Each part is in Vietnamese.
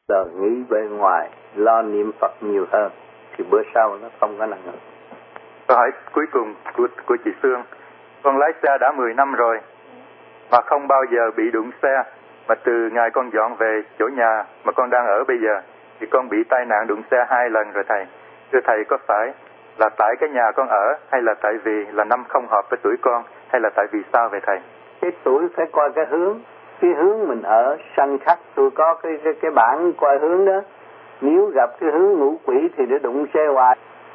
Giờ nghĩ bên ngoài, lo niệm Phật nhiều hơn, thì bữa sau nó không có năng lượng. Câu hỏi cuối cùng của chị Sương. Con lái xe đã 10 năm rồi, mà không bao giờ bị đụng xe. Mà từ ngày con dọn về chỗ nhà mà con đang ở bây giờ, thì con bị tai nạn đụng xe 2 lần rồi thầy. Thưa thầy, có phải là tại cái nhà con ở, hay là tại vì là năm không hợp với tuổi con, hay là tại vì sao vậy thầy? Cái tuổi phải coi cái hướng mình ở sanh khắc. Tôi có cái bảng coi hướng đó. Nếu gặp cái hướng ngũ quỷ thì để đụng xe hoài.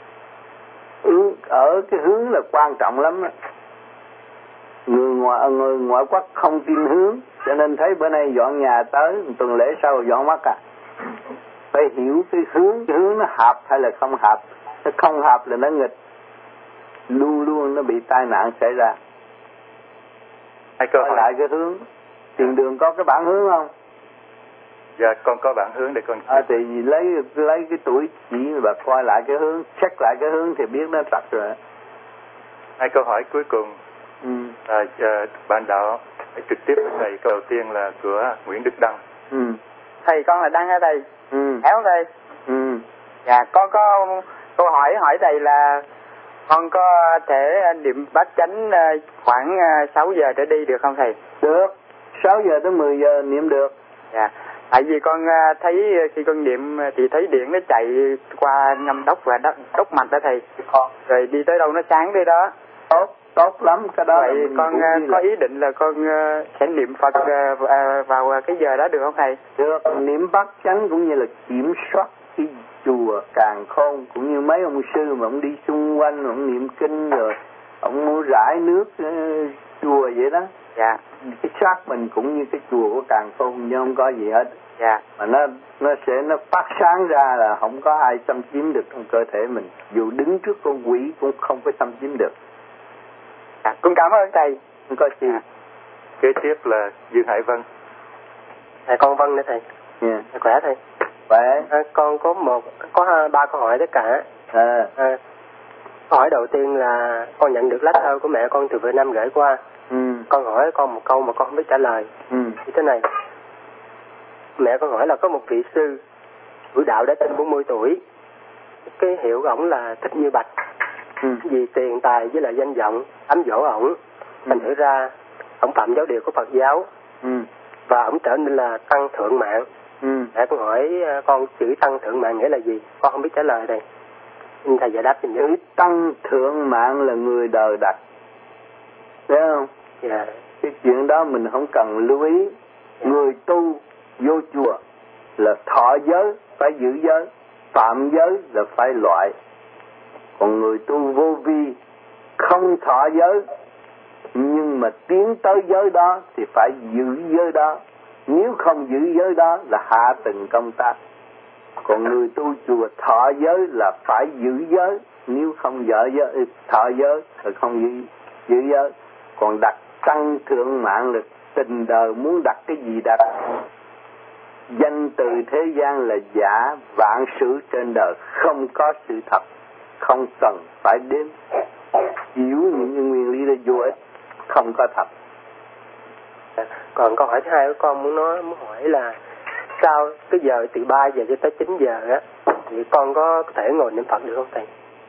Ở cái hướng là quan trọng lắm đó. Người ngoại quốc không tin hướng, cho nên thấy bữa nay dọn nhà tới tuần lễ sau dọn mất à. Phải hiểu cái hướng nó hợp hay là không hợp. Nó không hợp là nó nghịch, luôn luôn nó bị tai nạn xảy ra. Coi lại cái hướng. Tiền đường có cái bản hướng không? Dạ con có bản hướng để con thì lấy cái tuổi chỉ và coi lại cái hướng, check lại cái hướng thì biết nó trật rồi. 2 câu hỏi cuối cùng. Bạn đạo trực tiếp với thầy. Câu đầu tiên là của Nguyễn Đức Đăng. Thầy con là Đăng hả thầy? Héo thầy. Dạ con có câu hỏi thầy là con có thể niệm bát chánh khoảng 6 giờ trở đi được không thầy? Được, 6 giờ tới 10 giờ niệm được. Dạ. Tại vì con thấy khi con niệm thì thấy điện nó chạy qua ngâm đốc và đốc mạch đó thầy. Rồi đi tới đâu nó sáng tới đó. Tốt lắm cái đó. Vậy con có ý định là con sẽ niệm Phật vào cái giờ đó được không thầy? Được, niệm bát chánh cũng như là kiểm soát cái chùa Càn Khôn, cũng như mấy ông sư mà ông đi xung quanh, ông niệm kinh rồi ông mua rải nước chùa vậy đó. Dạ. Cái xác mình cũng như cái chùa của Càn Khôn nhưng không có gì hết. Dạ. Mà nó phát sáng ra là không có ai xâm chiếm được trong cơ thể mình. Dù đứng trước con quỷ cũng không có xâm chiếm được. Con cảm ơn thầy. Không có gì. Kế tiếp là Dương Hải Vân. Thầy con Vân nữa thầy. Yeah. Thầy khỏe thầy. Khỏe. Con có 3 câu hỏi tất cả. Câu hỏi đầu tiên là con nhận được lá thơ của mẹ con từ Việt Nam gửi qua. Con hỏi con một câu mà con không biết trả lời. Như thế này. Mẹ con hỏi là có một vị sư tuổi đạo đã trên 40 tuổi. Cái hiệu của ổng là Thích Như Bạch. Vì tiền tài với lại danh vọng ám dỗ ổng, thành thử ra ổng phạm giáo điều của Phật giáo, và ổng trở nên là tăng thượng mạng. Để con hỏi con chữ tăng thượng mạng nghĩa là gì? Con không biết trả lời đây. Xin thầy giải đáp giùm. Chữ tăng thượng mạng là người đời đặt, thấy không? Dạ. Cái chuyện đó mình không cần lưu ý. Người tu vô chùa là thọ giới phải giữ giới, phạm giới là phải loại. Còn người tu vô vi không thọ giới nhưng mà tiến tới giới đó thì phải giữ giới đó. Nếu không giữ giới đó là hạ tầng công tác. Còn người tu chùa thọ giới là phải giữ giới. Nếu không thọ giới là không giữ giới. Còn đặt tăng thượng mạng là tình đời muốn đặt cái gì đặt. Danh từ thế gian là giả, vạn sự trên đời không có sự thật. Không cần phải đếm. Hiểu những nguyên lý là vô ích, không có thật. Còn câu hỏi thứ hai của con muốn hỏi là sau cái giờ từ 3 giờ cho tới 9 giờ á thì con có thể ngồi niệm Phật được không thầy?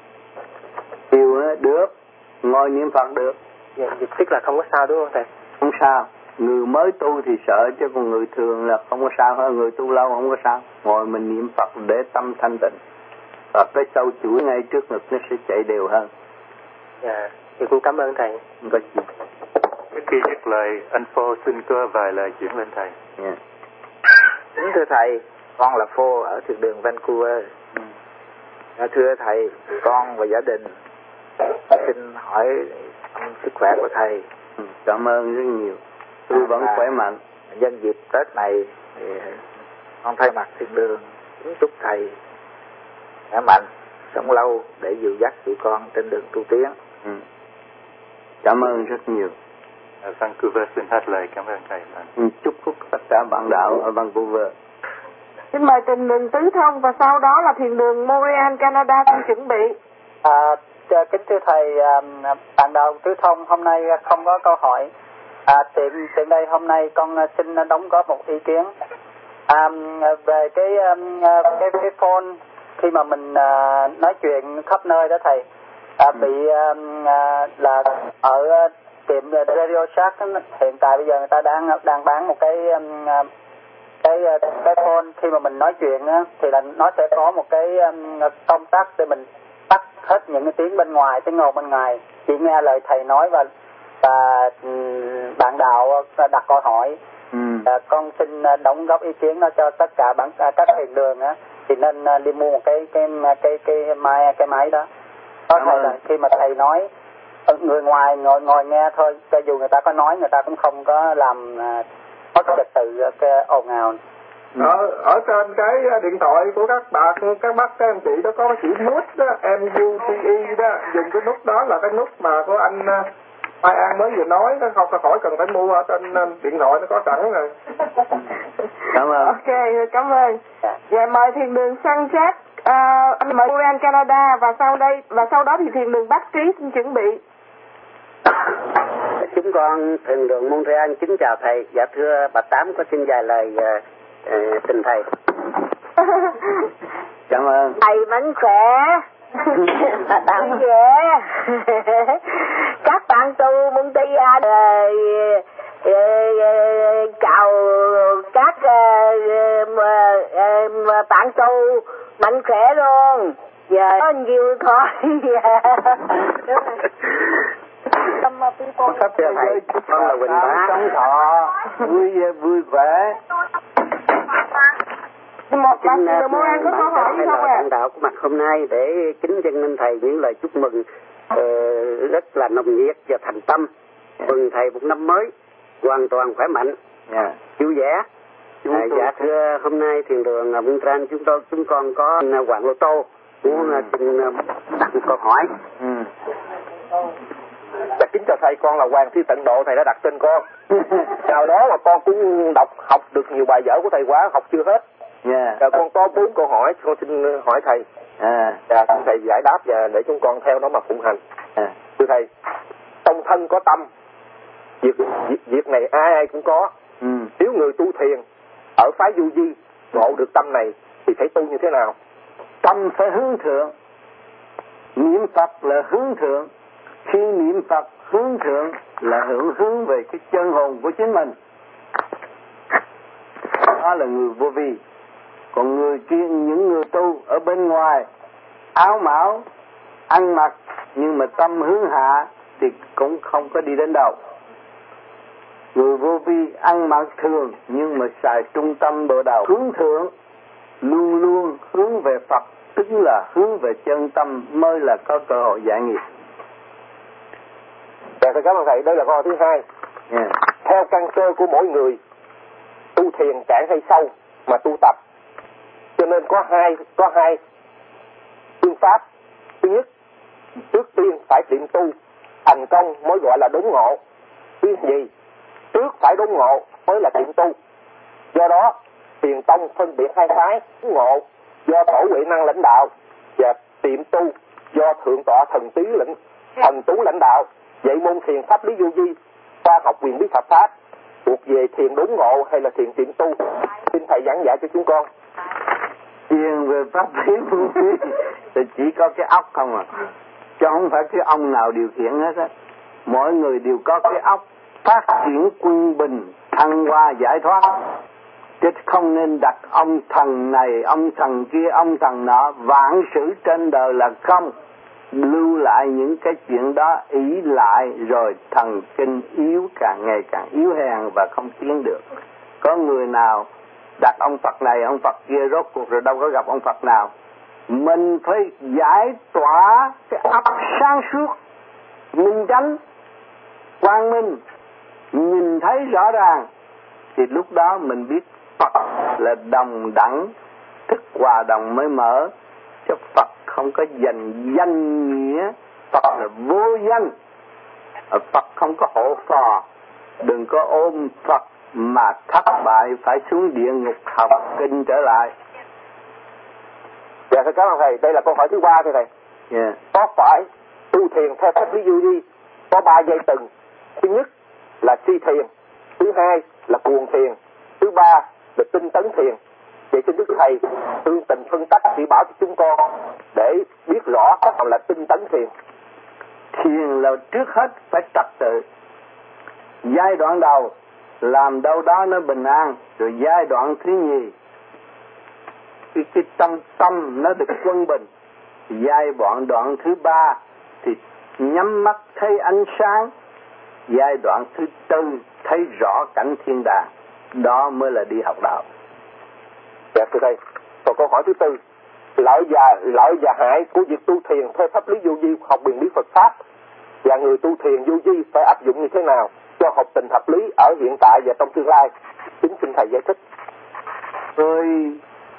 Được, ngồi niệm Phật được. Dạ, tức là không có sao đúng không thầy? Không sao. Người mới tu thì sợ, chứ còn người thường là không có sao hết. Người tu lâu không có sao. Ngồi mình niệm Phật để tâm thanh tịnh. Và cái sâu chuỗi ngay trước ngực nó sẽ chạy đều hơn. Dạ, thì cũng cảm ơn thầy. Không có gì. Trước khi dứt lời, anh Phô xin có vài lời chuyển lên thầy. Kính thưa thầy, con là Phô ở Thiền đường Vancouver. Thưa thầy, con và gia đình xin hỏi sức khỏe của thầy. Cảm ơn rất nhiều. Tôi vẫn khỏe mạnh. Nhân dịp Tết này thì con thay mặt Thiền đường kính chúc thầy khỏe mạnh, sống lâu để dìu dắt tụi con trên đường tu tiến. Cảm ơn rất nhiều. Vancouver xin hát lời cảm ơn thầy. Chúc phúc tất cả bạn đạo ở Vancouver. Xin mời Thiền đường Tứ Thông và sau đó là Thiền đường Montreal, Canada đang chuẩn bị. Kính thưa thầy, bạn đạo Tứ Thông hôm nay không có câu hỏi. Tiện đây hôm nay con xin đóng góp một ý kiến. Về cái phone khi mà mình nói chuyện khắp nơi đó thầy, bị là ở tiệm Radio Shack hiện tại bây giờ người ta đang bán một cái phone, khi mà mình nói chuyện á, thì là nó sẽ có một cái công tắc để mình tắt hết những cái tiếng bên ngoài, tiếng ồn bên ngoài, chỉ nghe lời thầy nói và bạn đạo đặt câu hỏi. Con xin đóng góp ý kiến đó cho tất cả các thiền đường á, thì nên đi mua một cái máy đó. Có thể là khi mà thầy nói, người ngoài ngồi nghe thôi, cho dù người ta có nói người ta cũng không có làm mất trật tự cái ồn ào. Ở trên cái điện thoại của các bác các anh chị đó có cái chữ nút đó, MUTE đó, dùng cái nút đó là cái nút mà của anh Mai An mới vừa nói đó, không khỏi cần phải mua, ở trên điện thoại nó có sẵn rồi. Cảm ơn. Ok, cảm ơn. Dạ mời thiền đường Sanchez, anh mời Montreal Canada, và sau đó thì thiền đường Bác Trí xin chuẩn bị. Chúng con thiền đường Montreal kính chào thầy. Dạ thưa bà Tám có xin vài lời tình thầy. Cảm ơn. Thầy vẫn khỏe. Bạn về. Các bạn tu Montreal chào các bạn tu mạnh khỏe luôn. Giờ có nhiều thôi. Con sắp thưa thầy, con là Quỳnh Bá. Sống thọ, vui khỏe. Một bạn thiền Mô An có câu hỏi gì không ạ? Bạn đạo của mặt hôm nay để kính dâng lên thầy những lời chúc mừng rất là nồng nhiệt và thành tâm. Mừng thầy một năm mới hoàn toàn khỏe mạnh, vui vẻ. Dạ thưa, hôm nay thiền đường Montreal chúng con có Hoàng Lô Tô muốn xin đặt một câu hỏi. Dạ kính chào thầy, con là Hoàng Thi Tịnh Độ, thầy đã đặt tên con. Chào đó mà con cũng học được nhiều bài vở của thầy quá, học chưa hết. Dạ con có 4 câu hỏi, con xin hỏi thầy. Dạ xin thầy giải đáp và để chúng con theo đó mà phụng hành. Thưa thầy, trong thân có tâm, việc này ai cũng có. Nếu người tu thiền ở phái Du Di ngộ được tâm này thì phải tu như thế nào? Tâm phải hướng thượng, niệm Phật là hướng thượng. Khi niệm Phật hướng thượng là hướng về cái chân hồn của chính mình. Đó là người vô vi. Còn người kia, những người tu ở bên ngoài áo mão ăn mặc nhưng mà tâm hướng hạ thì cũng không có đi đến đâu. Người vô vi ăn mặc thường nhưng mà xài trung tâm bộ đầu hướng thượng, luôn luôn hướng về Phật, tức là hướng về chân tâm mới là có cơ hội giải nghiệp. Dạ thầy cảm ơn thầy. Đây là câu hỏi thứ hai. Theo căn cơ của mỗi người, tu thiền cạn hay sâu mà tu tập, cho nên có hai phương pháp. Thứ nhất, trước tiên phải tiệm tu thành công mới gọi là đốn ngộ. Thứ gì? Trước phải đốn ngộ mới là tiệm tu. Do đó Thiền tông phân biệt hai phái: đốn ngộ do tổ Huệ Năng lãnh đạo và tiệm tu do thượng tọa thần tú lãnh đạo. Vậy môn thiền pháp lý vô vi, khoa học quyền bí Phật pháp thuộc về thiền đốn ngộ hay là thiền tiệm tu? Xin thầy giảng giải cho chúng con. Thiền về pháp lý vô vi thì chỉ có cái óc không à, chứ không phải cái ông nào điều khiển hết á. Mỗi người đều có cái óc phát triển quân bình, thăng hoa giải thoát, chứ không nên đặt ông thần này, ông thần kia, ông thần nọ. Vạn sự trên đời là không, lưu lại những cái chuyện đó ý lại rồi thần kinh yếu, càng ngày càng yếu hèn và không tiến được. Có người nào đặt ông Phật này, ông Phật kia, rốt cuộc rồi đâu có gặp ông Phật nào. Mình phải giải tỏa cái óc sáng suốt, minh chánh, quang minh, nhìn thấy rõ ràng, thì lúc đó mình biết Phật là đồng đẳng, thức hòa đồng mới mở. Chứ Phật không có danh nghĩa, Phật là vô danh. Phật không có hộ phò. Đừng có ôm Phật mà thất bại phải xuống địa ngục học kinh trở lại. Dạ thưa cảm ơn thầy. Đây là câu hỏi thứ 3 thưa thầy. Có phải tu thiền theo pháp lý vô vi có 3 giai tầng? Thứ nhất là si thiền, thứ hai là cuồng thiền, thứ ba là tinh tấn thiền. Vậy xin Đức Thầy tương tình phân tách chỉ bảo cho chúng con để biết rõ các nào là tinh tấn thiền. Thiền là trước hết phải trật tự. Giai đoạn đầu làm đâu đó nó bình an, rồi giai đoạn thứ nhì cái tâm nó được quân bình, giai đoạn thứ ba thì nhắm mắt thấy ánh sáng, giai đoạn thứ tư thấy rõ cảnh thiên đàng. Đó mới là đi học đạo. Dạ thưa Thầy, còn câu hỏi thứ tư, lợi và hại của việc tu thiền theo pháp lý vô vi học quyền bí Phật pháp, và người tu thiền vô vi phải áp dụng như thế nào cho hợp tình hợp lý ở hiện tại và trong tương lai? Xin Thầy giải thích. Người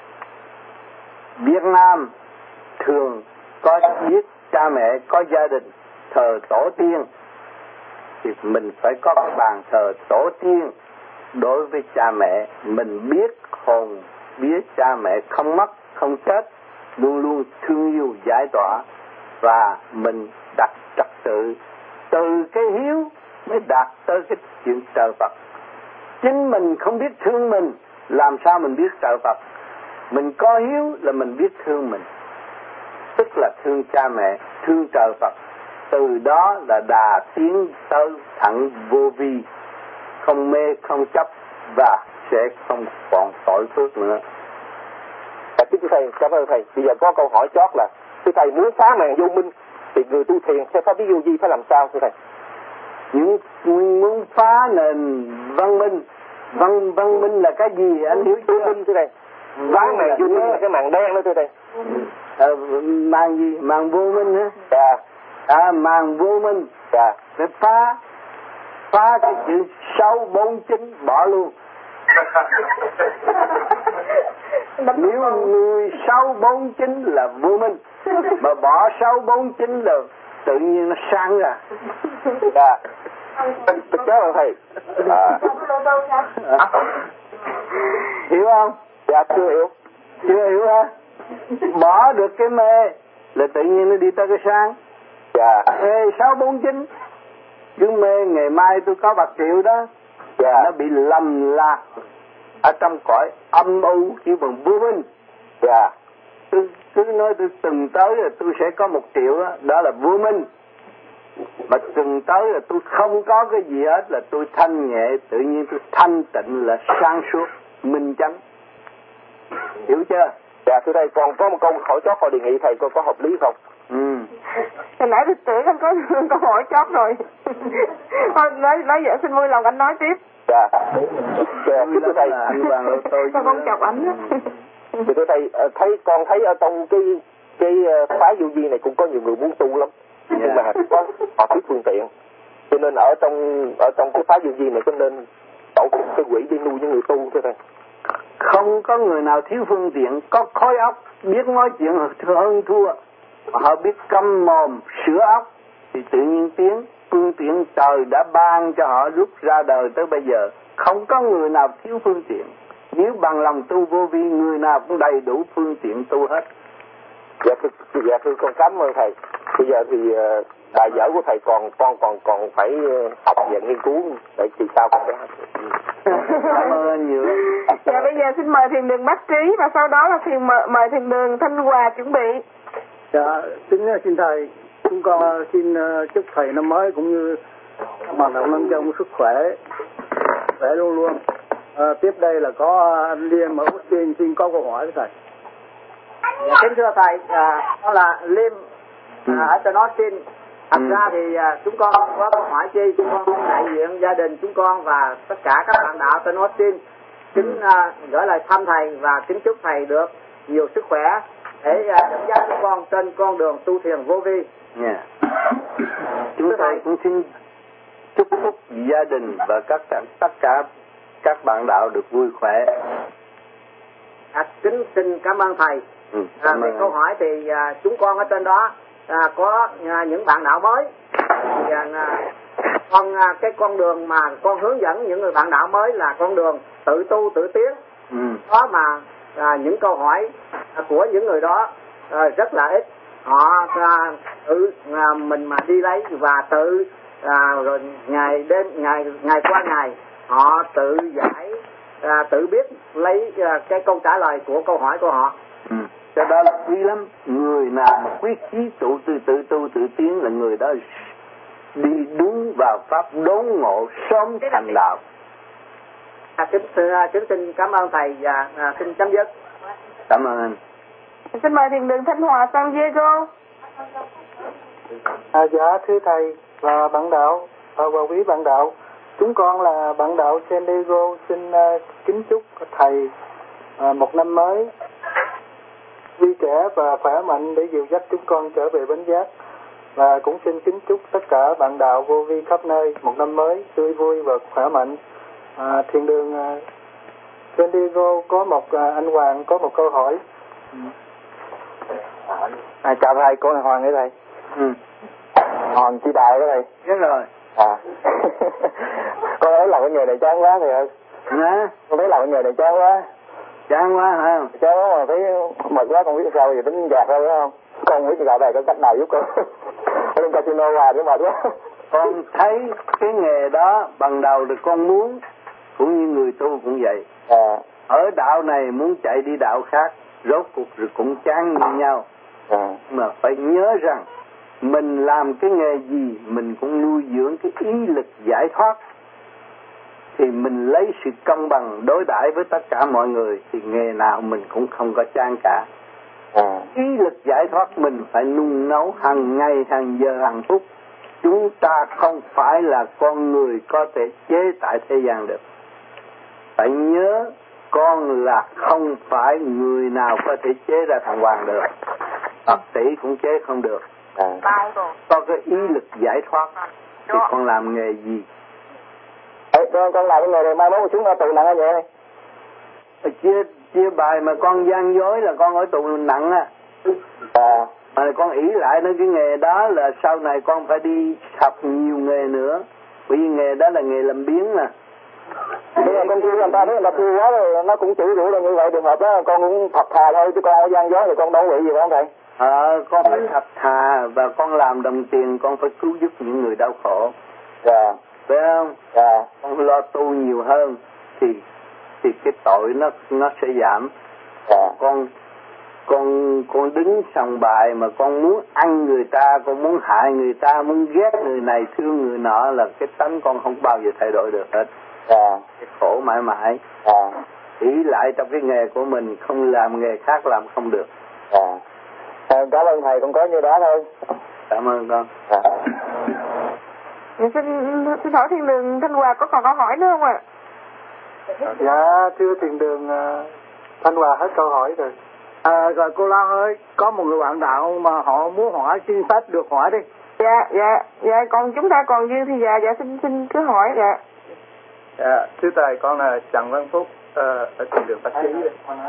Việt Nam thường có biết cha mẹ, có gia đình thờ tổ tiên, thì mình phải có cái bàn thờ tổ tiên đối với cha mẹ. Mình biết hồn biết cha mẹ không mất không chết, luôn luôn thương yêu giải tỏa, và mình đặt trật tự từ cái hiếu mới đạt tới cái chuyện trợ Phật. Chính mình không biết thương mình, làm sao mình biết trợ Phật? Mình có hiếu là mình biết thương mình, tức là thương cha mẹ, thương trợ Phật. Từ đó là đà tiến tới thẳng vô vi, không mê không chấp, và sẽ không còn tội phước nữa. Thưa Thầy, cảm ơn Thầy. Bây giờ có câu hỏi chót là, thưa Thầy, muốn phá màn vô minh thì người tu thiền theo pháp lý vô vi phải làm sao thưa Thầy? Những muốn phá nền văn minh, văn minh là cái gì anh hiểu chưa? Minh thưa Thầy. Phá màn vô minh là cái màn đen đó thưa Thầy. Màn gì? Màn vô minh hả? Dạ. Màn vô minh. Dạ. Để phá cái chữ 649 bỏ luôn. Nếu người 649 là vô minh, mà bỏ 649 là tự nhiên nó sáng ra. Dạ. Tôi kéo rồi Thầy. Hiểu không? Dạ chưa hiểu. Chưa hiểu hả? Bỏ được cái mê là tự nhiên nó đi tới cái sáng. Dạ. Mê 649, cứ mê ngày mai tôi có bạc triệu đó. Dạ. Nó bị lầm lạc ở trong cõi âm u chỉ bằng vô minh. Dạ. Tôi cứ nói tôi từng tới là tôi sẽ có 1 triệu đó, đó là vô minh. Mà từng tới là tôi không có cái gì hết, là tôi thanh nhẹ, tự nhiên tôi thanh tịnh là sáng suốt, minh chánh. Hiểu chưa? Dạ thưa Thầy, còn có một câu hỏi chót con đề nghị Thầy coi có hợp lý không? Hồi nãy tôi tưởng anh có câu hỏi chót rồi. Thôi nói vậy xin vui lòng anh nói tiếp. Dạ. Dạ thưa Thầy. Sao con chọc ảnh á? Thưa Thầy, con thấy ở trong cái phái vô vi này cũng có nhiều người muốn tu lắm, nhưng mà họ thiếu phương tiện, cho nên ở trong cái phái vô vi này có nên tổ chức cái quỹ đi nuôi những người tu thưa Thầy? Không có người nào thiếu phương tiện, có khối óc biết nói chuyện hơn thua, họ biết câm mồm sửa óc thì tự nhiên tiến. Phương tiện trời đã ban cho họ lúc ra đời tới bây giờ, không có người nào thiếu phương tiện. Nếu bằng lòng tu vô vi, người nào cũng đầy đủ phương tiện tu hết. Dạ thưa con cảm ơn Thầy. Bây giờ thì bài vở của Thầy con phải học và nghiên cứu để kỳ sau con sẽ cảm ơn anh nhiều. Dạ bây giờ xin mời thiền đường Bát Trí, và sau đó là mời thiền đường Thanh Hòa chuẩn bị. Dạ xin Thầy, chúng con xin chúc Thầy năm mới cũng như bạn đạo Lâm Trong sức khỏe luôn luôn. Tiếp đây là có anh Liêm ở Austin, xin có câu hỏi với Thầy. Dạ, kính thưa Thầy, đó là Liêm ở trên Austin. Thật ra thì chúng con có câu hỏi chi, chúng con đại diện gia đình chúng con và tất cả các bạn đạo trên Austin kính gửi lời thăm Thầy và kính chúc Thầy được nhiều sức khỏe để dẫn dắt chúng con trên con đường tu thiền vô vi. Chúng tôi cũng xin chúc phúc gia đình và tất cả các bạn đạo được vui khỏe. Kính xin cảm ơn Thầy. Về câu hỏi thì chúng con ở trên đó có những bạn đạo mới. Cái con đường mà con hướng dẫn những người bạn đạo mới là con đường tự tu tự tiến. Đó mà những câu hỏi của những người đó rất là ít. Họ tự mình mà đi lấy và tự rồi ngày qua ngày họ tự giải tự biết lấy cái câu trả lời của câu hỏi của họ. Cái đó là quý lắm. Người nào mà quyết chí tự tu tự tiến là người đó đi đúng vào pháp đốn ngộ, sớm thành đạo. Kính xin cảm ơn thầy và xin chấm dứt. Cảm ơn anh. Xin mời thiền đường Thanh Hòa San Diego. Dạ thưa thầy và bạn đạo và quý bạn đạo, chúng con là bạn đạo San Diego xin kính chúc thầy một năm mới vui trẻ và khỏe mạnh để dìu dắt chúng con trở về bến giác, và cũng xin kính chúc tất cả bạn đạo vô vi khắp nơi một năm mới tươi vui và khỏe mạnh. Thiền đường San Diego có một anh Hoàng có một câu hỏi. Chào thầy, con là Hoàng đấy thầy. Hoàng Chi Đại đó thầy. Biết rồi. Con thấy làm cái nghề này chán quá thầy ơi. Con thấy làm cái nghề này chán quá. Chán quá hả? Chán quá mà thấy mệt quá, con biết sao giờ tính dạt thôi phải không? Con biết gọi thầy có cách nào giúp con. Lên casino hoài chứ mệt quá. Con thấy cái nghề đó bằng đầu thì con muốn, cũng như người tu cũng vậy. Ở đạo này muốn chạy đi đạo khác, rốt cuộc rồi cũng chán như nhau. Mà phải nhớ rằng mình làm cái nghề gì mình cũng nuôi dưỡng cái ý lực giải thoát, thì mình lấy sự công bằng đối đãi với tất cả mọi người thì nghề nào mình cũng không có chán cả. Ý lực giải thoát mình phải nung nấu hàng ngày, hàng giờ, hàng phút. Chúng ta không phải là con người có thể chế tại thế gian được. Phải nhớ con là không phải người nào có thể chế ra thằng hoàng được, Phật tỷ cũng chế không được. Có cái ý lực giải thoát thì con làm nghề gì? Con làm cái nghề này mai mốt chúng ta tù nặng ở vậy này. Chia bài mà con gian dối là con ở tù nặng á. Mà con ỷ lại nói cái nghề đó là sau này con phải đi học nhiều nghề nữa. Bởi vì nghề đó là nghề làm biếng mà. Nhưng mà con kêu người ta thấy người ta thua quá rồi nó cũng chửi rủa là như vậy, trường hợp đó con cũng thật thà thôi, chứ con ở gian dối thì con đâu bị gì phải không thầy? Con phải thật thà và con làm đồng tiền, con phải cứu giúp những người đau khổ. Phải không? Con lo tu nhiều hơn thì cái tội nó sẽ giảm. Con đứng sòng bài mà con muốn ăn người ta, con muốn hại người ta, muốn ghét người này, thương người nọ là cái tánh con không bao giờ thay đổi được hết. Cái khổ mãi mãi. Ý lại trong cái nghề của mình, không làm nghề khác làm không được. Cảm ơn thầy, con có như đó thôi. Cảm ơn con. Xin hỏi thiền đường Thanh Hòa có còn câu hỏi nữa không ạ? Dạ thưa thiền đường Thanh Hòa hết câu hỏi rồi. Rồi cô Lan ơi, có một người bạn đạo mà họ muốn hỏi, xin phép được hỏi đi. Dạ, còn chúng ta còn dư thì dạ xin cứ hỏi dạ. Thưa thầy, con là Trần Văn Phúc ở thiền đường Bạch Trí.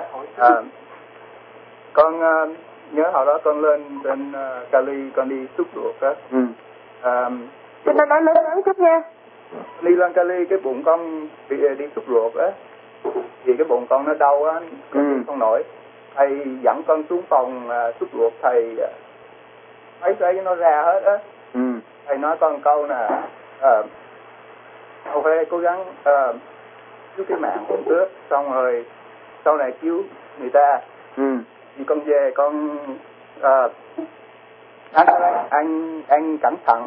Con nhớ hồi đó con lên trên Cali, con đi xúc ruột á. Xin nói lớn chút nha. Đi lên Cali cái bụng con đi xúc ruột á, vì cái bụng con nó đau á, con đi không nổi. Thầy dẫn con xuống phòng xúc ruột, thầy mấy cái nó ra hết á. Thầy nói con câu nè, ông phải cố gắng cứu cái mạng con trước, xong rồi sau này cứu người ta. Thì con về con anh cẩn thận.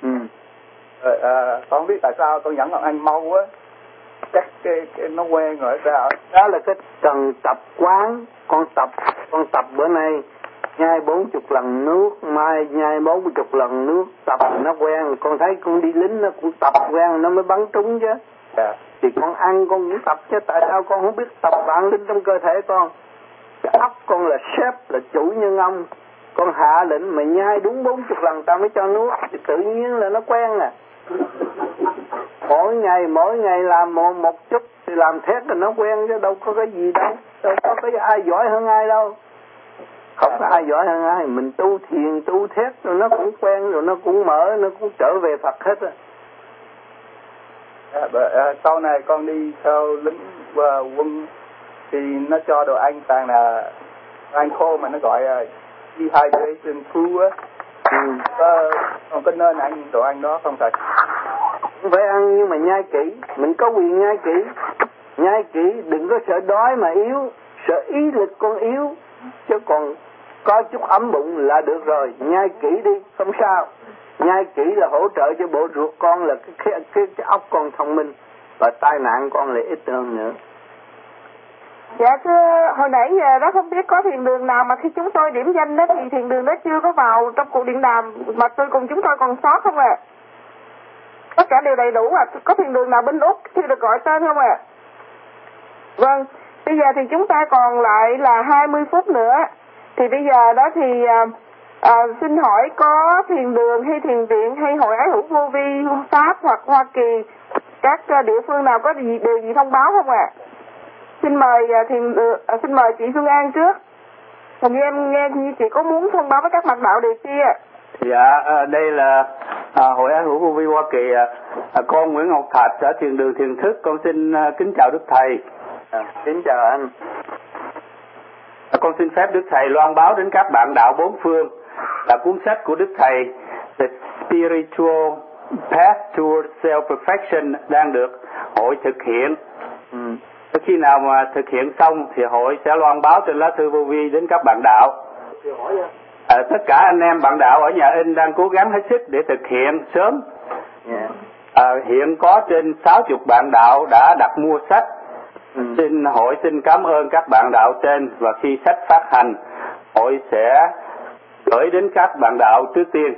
Con biết tại sao con dẫn anh mau á, chắc cái nó quen rồi sao. Đó là cái cần tập quán. Con tập bữa nay nhai 40 lần nước, mai nhai 40 lần nước, tập nó quen. Con thấy con đi lính nó cũng tập quen nó mới bắn trúng chứ. Thì con ăn con cũng tập chứ, tại sao con không biết tập bản lĩnh trong cơ thể con? Cái óc con là sếp, là chủ nhân ông. Con hạ lệnh mà nhai đúng 40 lần tao mới cho nước, thì tự nhiên là nó quen à. Mỗi ngày làm một chút thì làm thét là nó quen chứ đâu có cái gì đâu. Đâu có cái ai giỏi hơn ai đâu. Không có ai giỏi hơn ai. Mình tu thiền, tu thét rồi nó cũng quen, rồi nó cũng mở, nó cũng trở về Phật hết á. Sau này con đi theo lính quân thì nó cho đồ ăn toàn là ăn khô mà nó gọi là dehydration food á. Con có nên ăn đồ ăn đó không thầy? Không phải ăn nhưng mà nhai kỹ, mình có quyền nhai kỹ. Nhai kỹ, đừng có sợ đói mà yếu, sợ ý lực con yếu, chứ còn có chút ấm bụng là được rồi. Nhai kỹ đi, không sao. Nhai kỹ là hỗ trợ cho bộ ruột con, là cái óc con thông minh, và tai nạn con lại ít hơn nữa. Dạ thưa, hồi nãy giờ đó không biết có thiền đường nào mà khi chúng tôi điểm danh đó thì thiền đường đó chưa có vào trong cuộc điện đàm mà tôi cùng chúng tôi còn sót không ạ? Tất cả đều đầy đủ ạ. Có thiền đường nào bên Úc thì được gọi tên không ạ? Vâng, bây giờ thì chúng ta còn lại là 20 phút nữa. Thì bây giờ đó thì xin hỏi có thiền đường hay thiền viện hay hội ái hữu vô vi Pháp hoặc Hoa Kỳ, các địa phương nào có điều gì thông báo không ạ? Xin mời xin mời chị Phương An trước. Hình như em nghe như chị có muốn thông báo với các bạn đạo điều chi ạ? Dạ, đây là hội ái hữu vô vi Hoa Kỳ. Con Nguyễn Ngọc Thạch ở thiền đường Thiền Thức, con xin kính chào Đức Thầy. Kính chào anh. Con xin phép Đức Thầy loan báo đến các bạn đạo bốn phương là cuốn sách của Đức Thầy The Spiritual Path to Self-Perfection đang được hội thực hiện. Khi nào mà thực hiện xong thì hội sẽ loan báo trên lá thư vô vi đến các bạn đạo. Tất cả anh em bạn đạo ở nhà in đang cố gắng hết sức để thực hiện sớm. Hiện có trên 60 bạn đạo đã đặt mua sách. Hội xin cảm ơn các bạn đạo trên, và khi sách phát hành, hội sẽ gửi đến các bạn đạo trước tiên.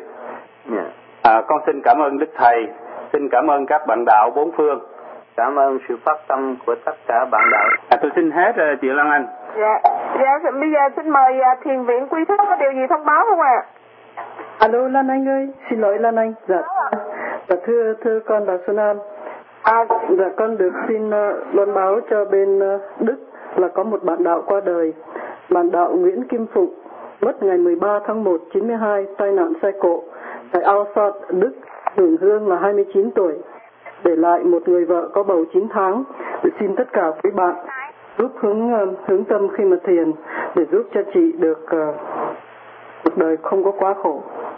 Con xin cảm ơn Đức Thầy, xin cảm ơn các bạn đạo bốn phương. Cảm ơn sự phát tâm của tất cả bạn đạo. Tôi xin hết chị Lan Anh. Dạ, bây giờ xin mời thiền viện Quy Thức có điều gì thông báo không ạ? Alo Lan Anh ơi, xin lỗi Lan Anh. Dạ thưa con là Xuân An. Dạ con được xin loan báo cho bên Đức là có một bạn đạo qua đời. Bạn đạo Nguyễn Kim Phụng mất ngày 13 tháng 1 92, tai nạn xe cộ tại Alsat, Đức, hưởng hương là 29 tuổi. Để lại một người vợ có bầu 9 tháng. Để xin tất cả quý bạn giúp hướng tâm khi mà thiền để giúp cho chị được cuộc đời không có quá khổ.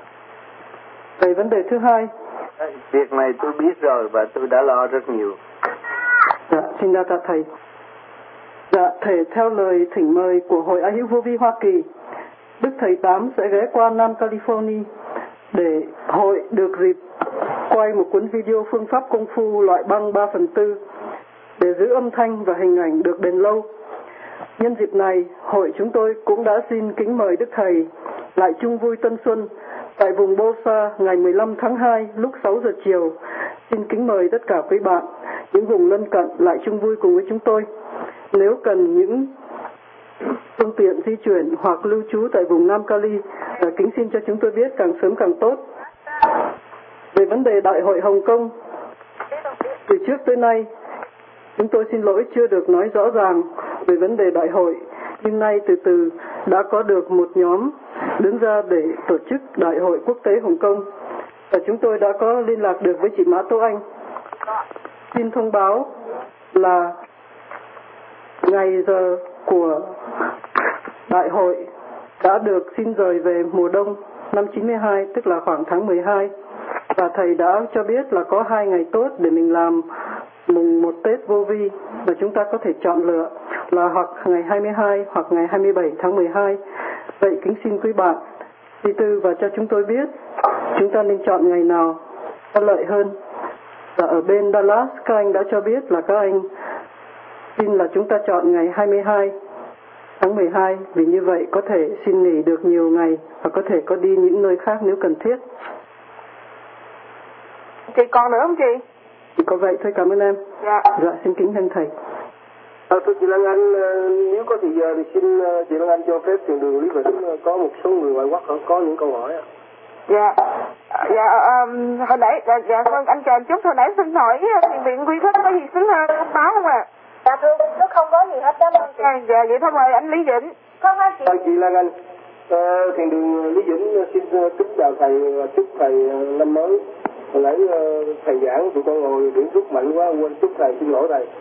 Về vấn đề thứ hai. Việc này tôi biết rồi và tôi đã lo rất nhiều. Dạ, xin đa tạ thầy. Dạ, thể theo lời thỉnh mời của Hội Ái hữu vô vi Hoa Kỳ, Đức Thầy Tám sẽ ghé qua Nam California để hội được dịp quay một cuốn video phương pháp công phu loại băng 3/4 để giữ âm thanh và hình ảnh được bền lâu. Nhân dịp này, hội chúng tôi cũng đã xin kính mời Đức Thầy lại chung vui Tân Xuân tại vùng Bosa ngày 15 tháng 2 lúc 6 giờ chiều. Xin kính mời tất cả quý bạn những vùng lân cận lại chung vui cùng với chúng tôi. Nếu cần những phương tiện di chuyển hoặc lưu trú tại vùng Nam Cali, kính xin cho chúng tôi biết càng sớm càng tốt. Về vấn đề Đại hội Hồng Kông, từ trước tới nay chúng tôi xin lỗi chưa được nói rõ ràng về vấn đề đại hội, nhưng nay từ từ đã có được một nhóm đứng ra để tổ chức Đại hội Quốc tế Hồng Kông, và chúng tôi đã có liên lạc được với chị Mã Tô Anh. Xin thông báo là ngày giờ của đại hội đã được xin rời về mùa đông năm 92, tức là khoảng tháng 12, và thầy đã cho biết là có 2 ngày tốt để mình làm mùng 1 Tết vô vi, và chúng ta có thể chọn lựa là hoặc ngày 22 hoặc ngày 27 tháng 12. Vậy kính xin quý bạn suy tư và cho chúng tôi biết chúng ta nên chọn ngày nào có lợi hơn. Và ở bên Dallas, các anh đã cho biết là các anh xin là chúng ta chọn ngày 22 tháng 12, vì như vậy có thể xin nghỉ được nhiều ngày và có thể có đi những nơi khác nếu cần thiết. Chị còn nữa không chị? Chỉ có vậy thôi, cảm ơn em. Dạ, xin kính thân thầy. Thưa chị Lan Anh, nếu có thời giờ thì xin chị Lan Anh cho phép thiền đường Lý Vĩnh có một số người ngoại quốc có những câu hỏi ạ. Hồi nãy, vâng, anh chờ một chút, hồi nãy xin hỏi thiền viện Quy Thức có gì xin thông báo không ạ? Dạ thưa, nó không có gì hết đó anh chị. Dạ, vậy thôi mời anh Lý Vĩnh. Không hả chị? Chị Lan Anh, thiền đường Lý Vĩnh xin kính chào thầy và chúc thầy năm mới. Hồi nãy thầy giảng tụi con ngồi điểm rút mạnh quá, quên chúc thầy, xin lỗi thầy.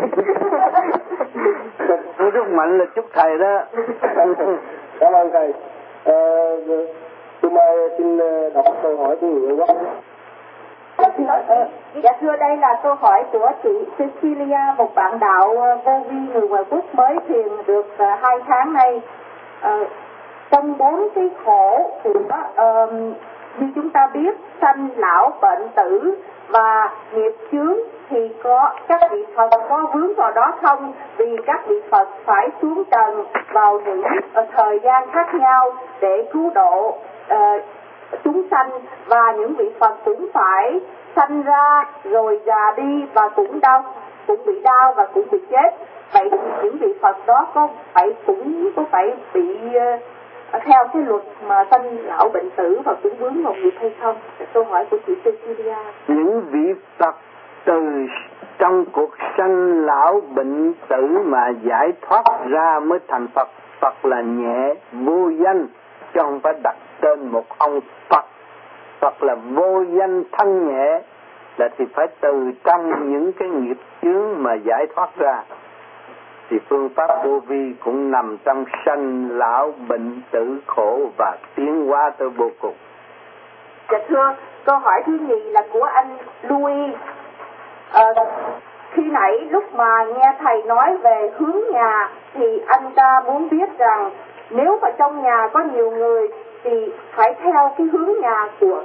Rút mạnh là chúc thầy đó. Cảm ơn thầy. Tôi mai xin đọc câu hỏi của người Quốc. Dạ thưa, đây là câu hỏi của chị Cecilia, một bạn đạo vô vi người ngoại quốc mới thiền được 2 tháng nay. Trong 4 cái khổ thì như chúng ta biết, sanh lão bệnh tử và nghiệp chướng, thì có các vị Phật có vướng vào đó không? Vì các vị Phật phải xuống trần vào những thời gian khác nhau để cứu độ chúng sanh, và những vị Phật cũng phải sanh ra rồi già đi và cũng bị đau và cũng bị chết. Vậy thì những vị Phật đó có phải bị theo cái luật mà sanh lão bệnh tử và cũng vướng vào nghiệp hay không? Câu hỏi của chị Cecilia. Những vị Phật từ trong cuộc sanh lão bệnh tử mà giải thoát ra mới thành Phật. Phật là nhẹ vô danh, chứ không phải đặt tên một ông Phật. Phật là vô danh thanh nhẹ, là thì phải từ trong những cái nghiệp chướng mà giải thoát ra. Thì phương pháp vô vi cũng nằm trong sanh lão bệnh tử khổ và tiến hóa tới vô cùng. Dạ thưa, câu hỏi thứ nhì là của anh Louis. Khi nãy lúc mà nghe thầy nói về hướng nhà thì anh ta muốn biết rằng nếu mà trong nhà có nhiều người thì phải theo cái hướng nhà của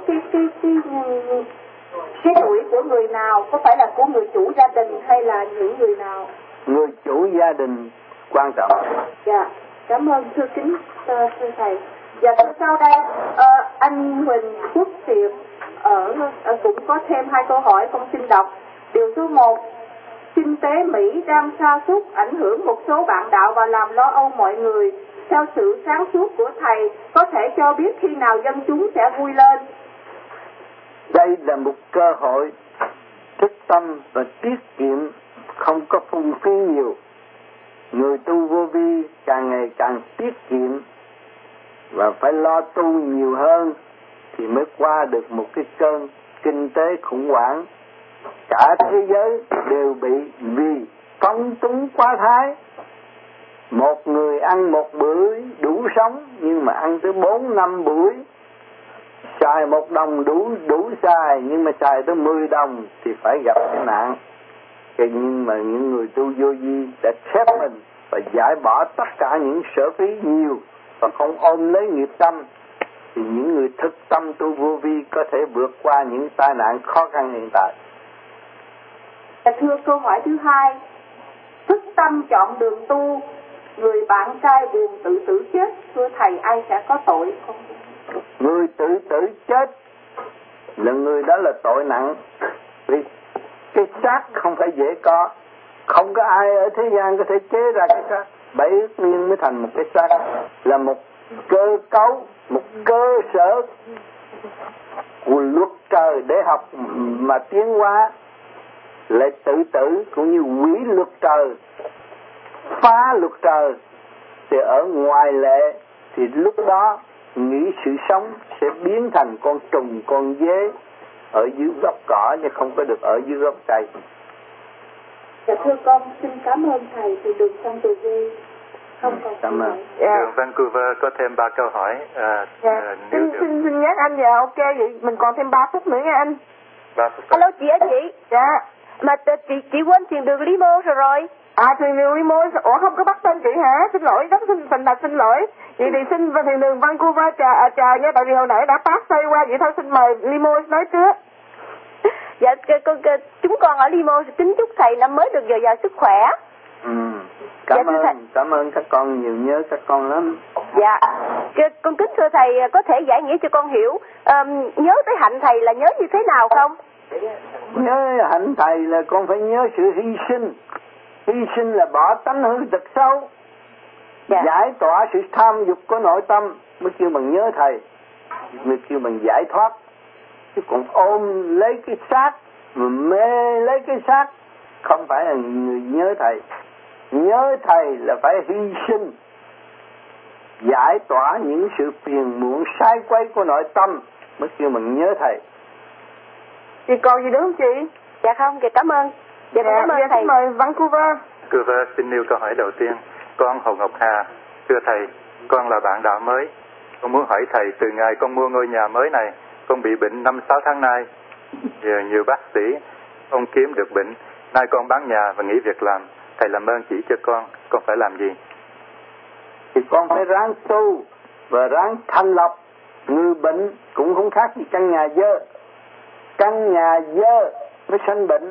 cái tuổi của người nào, có phải là của người chủ gia đình hay là những người nào? Người chủ gia đình quan trọng. Dạ, cảm ơn thưa kính thưa thầy. Dạ thưa, sau đây anh Huỳnh Quốc Tiệp cũng có thêm 2 câu hỏi, con xin đọc. Điều số 1, kinh tế Mỹ đang sa sút ảnh hưởng một số bạn đạo và làm lo âu mọi người. Theo sự sáng suốt của thầy, có thể cho biết khi nào dân chúng sẽ vui lên? Đây là một cơ hội thức tâm và tiết kiệm, không có phung phí nhiều. Người tu vô vi càng ngày càng tiết kiệm và phải lo tu nhiều hơn thì mới qua được một cái cơn kinh tế khủng hoảng. Cả thế giới đều bị vì phóng túng quá thái. Một người ăn một bữa đủ sống, nhưng mà ăn tới 4-5 buổi. Xài 1 đồng đủ xài, nhưng mà xài tới 10 đồng thì phải gặp cái nạn. Nhưng mà những người tu vô vi đã khép mình và giải bỏ tất cả những sở phí nhiều và không ôm lấy nghiệp tâm, thì những người thực tâm tu vô vi có thể vượt qua những tai nạn khó khăn hiện tại. Thưa, câu hỏi thứ 2, thức tâm chọn đường tu, người bạn trai buồn tự tử chết, thưa thầy, ai sẽ có tội không? Người tự tử chết là người đó là tội nặng, vì cái xác không phải dễ có, không có ai ở thế gian có thể chế ra cái xác. 7 ức niên mới thành một cái xác, là một cơ cấu, một cơ sở của luật trời để học mà tiến hóa. Lại tự tử cũng như quỷ luật trời, phá luật trời, thì ở ngoài lệ thì lúc đó nghĩ sự sống sẽ biến thành con trùng, con dế ở dưới gốc cỏ, chứ không có được ở dưới gốc cây. Dạ thưa con xin cảm ơn thầy, thì đường sang từ vi không còn. Cảm ơn. Đường Vancouver có thêm 3 câu hỏi. Xin nhắc anh. Dạ ok, vậy mình còn thêm 3 phút nữa nha anh. 3 phút. Alo chị á chị. Dạ. Mà chị quên thiền đường Limo rồi. Thiền đường Limo, ủa không có bắt tên chị hả? Xin lỗi, rất xin lỗi. Vậy thì xin vào thiền đường Vancouver chờ nha, tại vì hồi nãy đã pass tay qua, vậy thôi xin mời Limo nói trước. Dạ chúng con ở Limo kính chúc thầy năm mới được dồi dào sức khỏe. Cảm ơn các con nhiều, nhớ các con lắm. Dạ, con kính thưa thầy, có thể giải nghĩa cho con hiểu nhớ tới hạnh thầy là nhớ như thế nào không? Nhớ hạnh thầy là con phải nhớ sự hy sinh. Hy sinh là bỏ tánh hư tật xấu, giải tỏa sự tham dục của nội tâm mới kêu bằng nhớ thầy, mới kêu bằng giải thoát. Chứ còn ôm lấy cái xác mà mê lấy cái xác không phải là người nhớ thầy. Nhớ thầy là phải hy sinh, giải tỏa những sự phiền muộn sai quấy của nội tâm mới kêu bằng nhớ thầy. Chị còn gì nữa không chị? Dạ không, dạ cảm ơn. Dạ cảm ơn thầy. Xin mời Vancouver. Vancouver xin nêu câu hỏi đầu tiên. Con Hồ Ngọc Hà, thưa thầy, con là bạn đạo mới. Con muốn hỏi thầy, từ ngày con mua ngôi nhà mới này, con bị bệnh 5-6 tháng nay. nhiều bác sĩ không kiếm được bệnh, nay con bán nhà và nghỉ việc làm, thầy làm ơn chỉ cho con phải làm gì? Thì con phải ráng tu và ráng thanh lọc. Người bệnh cũng không khác gì căn nhà dơ. Căn nhà dơ mới sanh bệnh,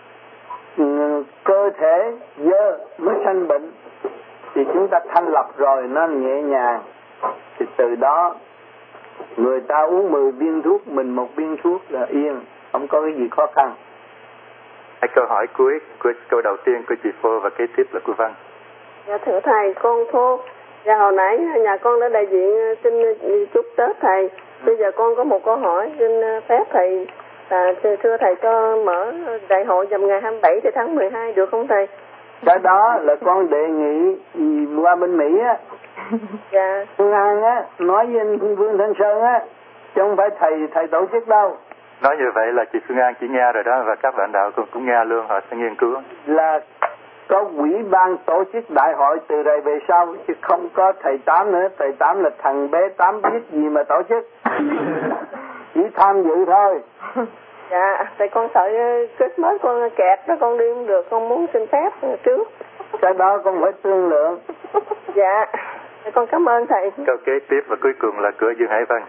cơ thể dơ mới sanh bệnh. Thì chúng ta thanh lọc rồi nó nhẹ nhàng, thì từ đó người ta uống 10 viên thuốc, mình 1 viên thuốc là yên, không có cái gì khó khăn. Câu hỏi cuối, câu đầu tiên của chị Phô và kế tiếp là của Văn. Dạ thưa thầy, con Phô. Dạ hồi nãy nhà con đã đại diện xin chúc Tết thầy. Bây giờ con có một câu hỏi xin phép thầy. Thưa thầy cho mở đại hội vào ngày 27 tháng 12 được không thầy? Cái đó là con đề nghị qua bên Mỹ á. Dạ. Phương An á, nói với anh Vương Thanh Sơn á, chứ không phải thầy tổ chức đâu. Nói như vậy là chị Phương An chỉ nghe rồi đó, và các bạn đạo cũng nghe luôn, họ sẽ nghiên cứu. Là có ủy ban tổ chức đại hội từ đây về sau, chứ không có thầy Tám nữa. Thầy Tám là thằng bé Tám biết gì mà tổ chức. Chỉ tham dự thôi. Dạ, tại con sợ Christmas con kẹt đó, con đi không được, con muốn xin phép trước. Cái đó con phải thương lượng. Dạ, con cảm ơn thầy. Câu kế tiếp và cuối cùng là của Dương Hải Văn.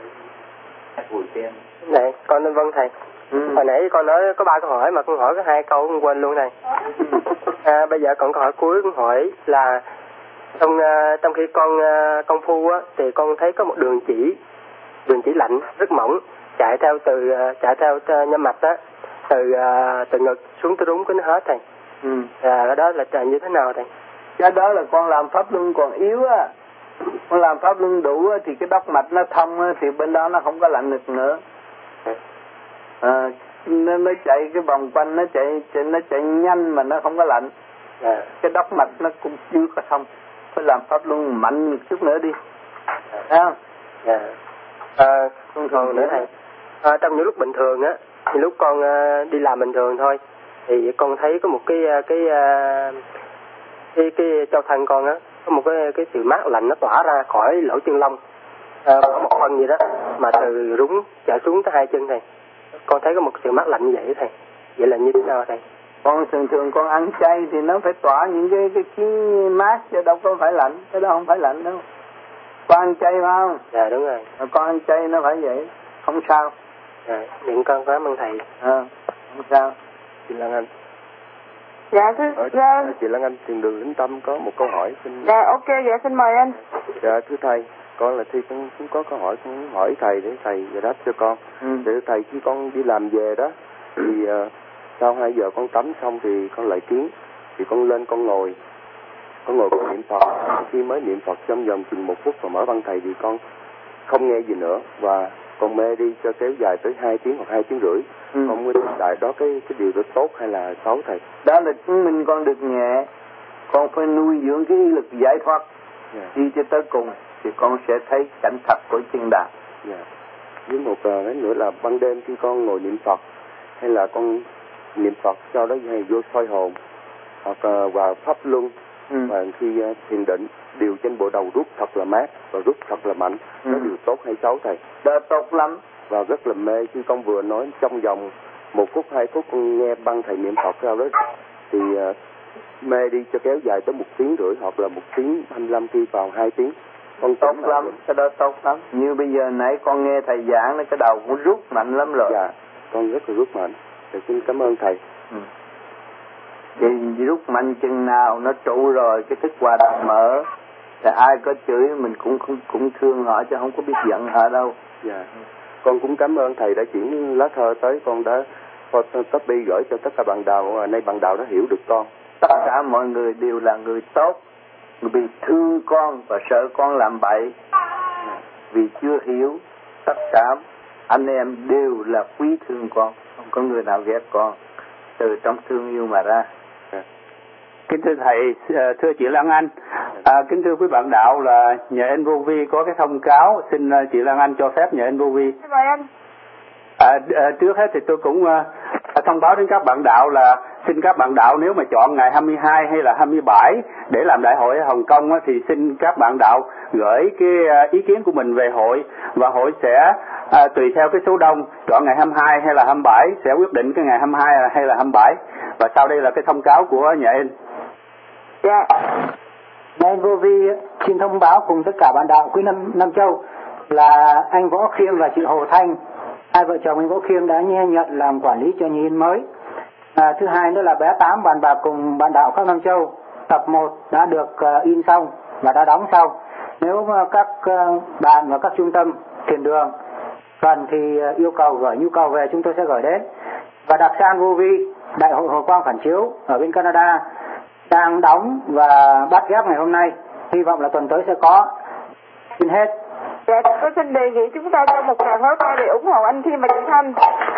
Này, con nên vâng thầy. Hồi nãy con nói có 3 câu hỏi mà con hỏi có 2 câu con quên luôn này. Bây giờ còn câu hỏi cuối con hỏi là trong khi con phu á thì con thấy có một đường chỉ lạnh rất mỏng chạy theo nhâm mạch á, từ ngực xuống tới đúng cái nó hết thầy. Cái đó là như thế nào thầy? Cái đó là con làm pháp luân còn yếu á. Con làm pháp luân đủ á thì cái đốc mạch nó thông á, thì bên đó nó không có lạnh được nữa. Nó chạy cái vòng quanh, nó chạy nhanh mà nó không có lạnh. Cái đốc mạch nó cũng chưa có thông. Phải làm pháp luân mạnh một chút nữa đi. Thấy không? Còn nữa thầy, trong những lúc bình thường á, thì lúc con đi làm bình thường thôi, thì con thấy có một cái cho thân con á, có một cái sự mát lạnh nó tỏa ra khỏi lỗ chân lông, có một phân gì đó mà từ rúng chạy xuống tới 2 chân thầy. Con thấy có một sự mát lạnh như vậy thầy. Vậy là như thế nào thầy? Con thường con ăn chay thì nó phải tỏa những cái khí mát chứ đâu có phải lạnh. Cái đó không phải lạnh đâu. Con ăn chay phải không? Dạ đúng rồi. Con ăn chay nó phải vậy, không sao. Dạ, những con cảm ơn thầy. Không sao. Chị Lan Anh. Dạ chị Lan Anh, Thiền đường Lĩnh Tâm có một câu hỏi xin. Dạ ok, dạ xin mời anh. Dạ thưa thầy, con là Thi cũng có câu hỏi cũng hỏi thầy để thầy giải đáp cho con. Để thầy khi con đi làm về đó thì sau 2 giờ con tắm xong thì con lại kiến, thì con lên con ngồi con niệm Phật. Khi mới niệm Phật trong vòng chừng 1 phút và mở băng thầy thì con không nghe gì nữa và con mê đi cho kéo dài tới 2 tiếng hoặc 2 tiếng rưỡi. Con mới tại đó cái điều đó tốt hay là xấu thầy? Đó là chứng minh con được nhẹ. Con phải nuôi dưỡng cái ý lực giải thoát. Đi cho tới cùng thì con sẽ thấy cảnh thật của chân đạo. Với một cái nữa là ban đêm khi con ngồi niệm Phật hay là con niệm Phật sau đó hay vô soi hồn hoặc vào pháp luân và khi thiền định điều trên bộ đầu rút thật là mát và rút thật là mạnh. Đó điều tốt hay xấu thầy? Đó tốt lắm. Và rất là mê khi con vừa nói trong vòng 1 phút 2 phút con nghe băng thầy niệm Phật sau đó thì mê đi cho kéo dài tới 1 tiếng rưỡi hoặc là 1 tiếng 25 khi vào 2 tiếng. Con tốt lắm, cái đó tốt lắm. Như bây giờ nãy con nghe thầy giảng cái đầu cũng rút mạnh lắm rồi. Dạ, con rất là rút mạnh. Thầy xin cảm ơn thầy. Vì rút mạnh chừng nào nó trụ rồi cái thức hòa đồng mở, thì ai có chửi mình cũng thương họ chứ không có biết giận họ đâu. Dạ. Con cũng cảm ơn thầy đã chuyển lá thơ tới, con đã copy gửi cho tất cả bạn đạo, nay bạn đạo đã hiểu được con. Tất cả mọi người đều là người tốt, vì thương con và sợ con làm bậy. Vì chưa hiểu, tất cả anh em đều là quý thương con, không có người nào ghét con, từ trong thương yêu mà ra. Kính thưa thầy, thưa chị Lan Anh, kính thưa quý bạn đạo là nhờ anh Vô Vi có cái thông cáo, xin chị Lan Anh cho phép nhờ anh Vô Vi. Mời anh. Trước hết thì tôi cũng thông báo đến các bạn đạo là xin các bạn đạo nếu mà chọn ngày 22 hay là 27 để làm đại hội ở Hồng Kông á, thì xin các bạn đạo gửi cái ý kiến của mình về hội, và hội sẽ tùy theo cái số đông chọn ngày 22 hay là 27, sẽ quyết định cái ngày 22 hay là 27. Và sau đây là cái thông cáo của nhà in. Dạ. Nhà in Vô Vi xin thông báo cùng tất cả bạn đạo quý Nam Châu là anh Võ Khiêm và chị Hồ Thanh, hai vợ chồng anh Võ Khiêm đã nhận làm quản lý cho nhà in mới. Thứ hai nữa là bé Tám bàn bạc cùng bạn đạo các Nam Châu, tập 1 đã được in xong và đã đóng xong. Nếu mà các bạn và các trung tâm thiền đường cần thì yêu cầu gửi nhu cầu về, chúng tôi sẽ gửi đến. Và đặc san Vô Vi đại hội Hồi Quang phản chiếu ở bên Canada đang đóng và bắt ghép ngày hôm nay, hy vọng là tuần tới sẽ có. Xin hết. Dạ, tôi xin đề nghị chúng ta cho một tràng pháo tay để ủng hộ anh Thiên và chị Thanh.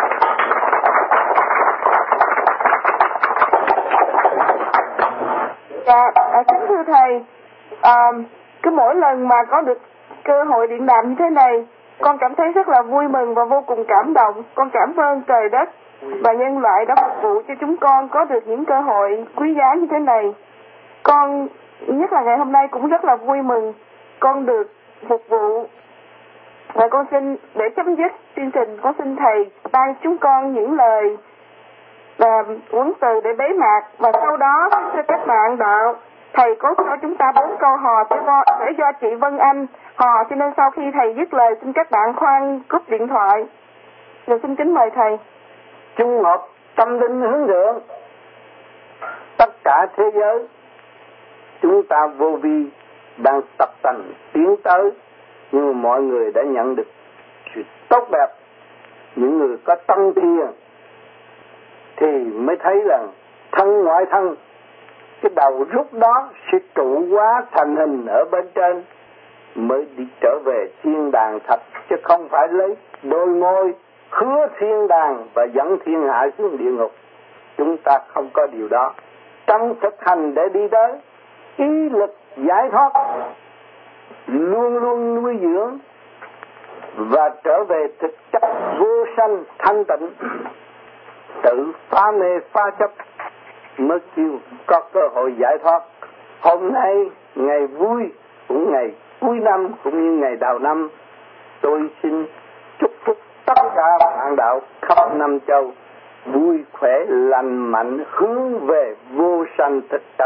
Dạ, kính thưa thầy, cứ mỗi lần mà có được cơ hội điện đàm như thế này, con cảm thấy rất là vui mừng và vô cùng cảm động. Con cảm ơn trời đất và nhân loại đã phục vụ cho chúng con có được những cơ hội quý giá như thế này. Con nhất là ngày hôm nay cũng rất là vui mừng con được phục vụ. Và con xin, để chấm dứt chương trình, con xin thầy ban chúng con những lời huấn từ để bế mạc, và sau đó thưa các bạn đạo, thầy có cho chúng ta 4 câu hò sẽ do chị Vân Anh hò, cho nên sau khi thầy dứt lời xin các bạn khoan cúp điện thoại. Rồi xin kính mời thầy. Trung hợp tâm linh hướng thượng tất cả thế giới, chúng ta Vô Vi đang tập tành tiến tới, nhưng mọi người đã nhận được sự tốt đẹp. Những người có tâm thiền thì mới thấy rằng thân ngoại thân, cái đầu lúc đó sẽ trụ hóa thành hình ở bên trên, mới đi trở về thiên đàng thật, chứ không phải lấy đôi môi hứa thiên đàng và dẫn thiên hạ xuống địa ngục. Chúng ta không có điều đó. Trong thực hành để đi tới ý lực giải thoát, luôn luôn nuôi dưỡng và trở về thực chất vô sanh thanh tịnh, tự phá mê phá chấp mới kêu có cơ hội giải thoát. Hôm nay ngày vui, cũng ngày cuối năm cũng như ngày đầu năm, tôi xin chúc phúc tất cả bạn đạo khắp Nam Châu vui khỏe lành mạnh hướng về vô sanh thực chất.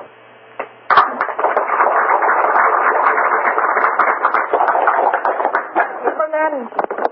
Chị Vân Anh.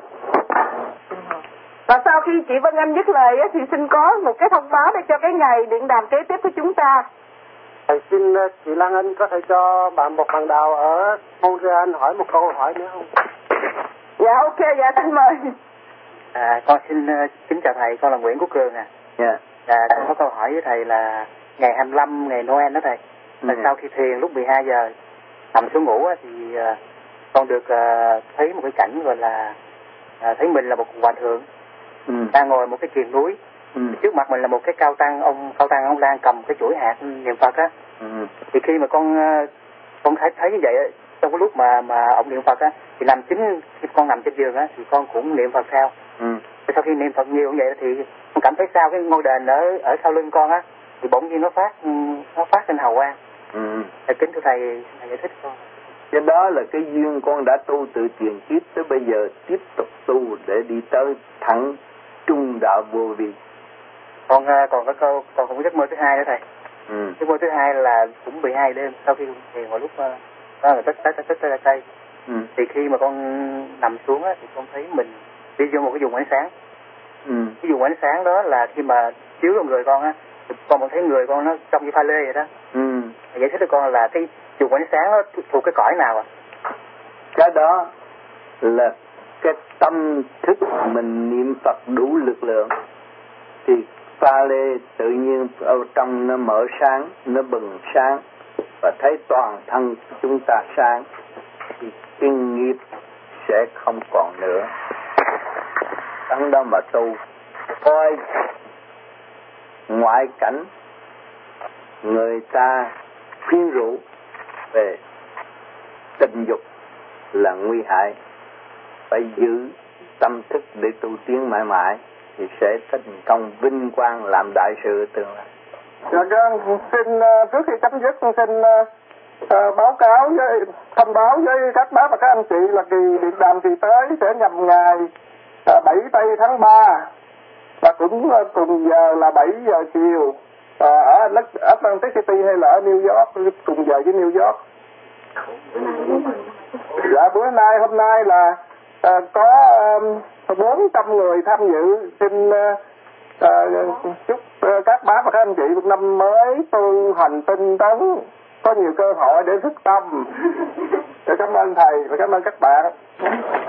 Và sau khi chị Vân Anh dứt lời thì xin có một cái thông báo để cho cái ngày điện đàm kế tiếp của chúng ta. Thầy xin chị Lan Anh có thể cho một bạn đạo ở Montreal hỏi một câu hỏi nữa không? Dạ ok, dạ xin mời. Con xin kính chào thầy, con là Nguyễn Quốc Cường nè. Con có câu hỏi với thầy là ngày 25 ngày Noel đó thầy. Là sau khi thiền lúc 12 giờ nằm xuống ngủ thì con được thấy một cái cảnh gọi là thấy mình là một hòa thượng đang ngồi một cái triền núi. Trước mặt mình là một cái cao tăng, ông đang cầm cái chuỗi hạt niệm Phật á. Thì khi mà con thấy như vậy trong cái lúc mà ông niệm Phật á, thì khi con nằm trên giường á thì con cũng niệm Phật theo. Sau khi niệm Phật nhiều như vậy thì con cảm thấy sao cái ngôi đền ở sau lưng con á thì bỗng nhiên nó phát lên hào quang. Kính thưa thầy giải thích con. Cái đó là cái duyên con đã tu từ tiền kiếp tới bây giờ, tiếp tục tu để đi tới thẳng trung đạo Vô Vi. Còn có giấc mơ thứ hai nữa thầy. Giấc mơ thứ hai là cũng 12 đêm sau khi thiền vào lúc đó là tới Tây. Thì khi mà con nằm xuống á thì con thấy mình đi vô một cái vùng ánh sáng. Cái vùng ánh sáng đó là khi mà chiếu vào người con á, thì con còn thấy người con nó trông như pha lê vậy đó. Giải thích cho con là cái vùng ánh sáng nó thuộc cái cõi nào ạ? Cái đó là cái tâm thức mình niệm Phật đủ lực lượng thì pha lê tự nhiên ở trong nó mở sáng, nó bừng sáng và thấy toàn thân chúng ta sáng, thì cái nghiệp sẽ không còn nữa. Trong đó mà tu coi ngoại cảnh người ta khuyên rũ về tình dục là nguy hại, phải giữ tâm thức để tu tiến mãi mãi. thì sẽ thành công vinh quang làm đại sự tương lai. Dạ vâng, xin trước khi chấm dứt xin báo cáo với thông báo với các bác và các anh chị là kỳ điện đàm kỳ tới sẽ nhằm ngày 7 tây tháng 3 và cũng cùng giờ là 7 giờ chiều ở Atlantic City hay là ở New York, cùng giờ với New York. Dạ hôm nay là có 400 người tham dự. Xin chúc các bác và các anh chị một năm mới tu hành tinh tấn, có nhiều cơ hội để thức tâm. Cảm ơn thầy và cảm ơn các bạn.